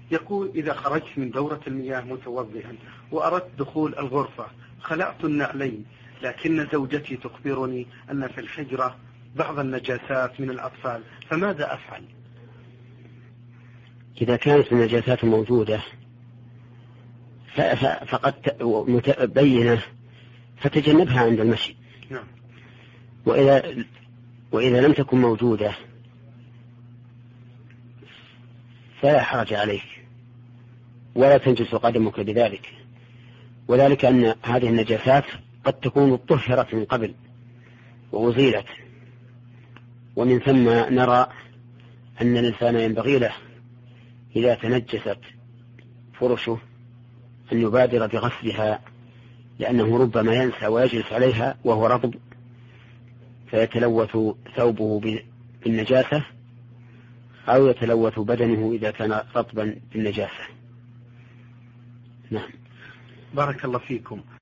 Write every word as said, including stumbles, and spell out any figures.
يقول إذا خرجت من دورة المياه متوضئا وأردت دخول الغرفة خلعت النعلين، لكن زوجتي تخبرني أن في الحجرة بعض النجاسات من الأطفال، فماذا أفعل؟ إذا كانت النجاسات موجودة فقد متبينة فتجنبها عند المشي. نعم. وإذا, وإذا لم تكن موجودة فلا حرج عليك ولا تنجس قدمك بذلك، وذلك أن هذه النجاسات قد تكون طهرت من قبل وأزيلت، ومن ثم نرى أن الإنسان ينبغي له إذا تنجست فرشه أن يبادر بغسلها، لأنه ربما ينسى ويجلس عليها وهو رطب فيتلوث ثوبه بالنجاسة أو يتلوث بدنه إذا كان رطبا بالنجاسة. نعم. بارك الله فيكم.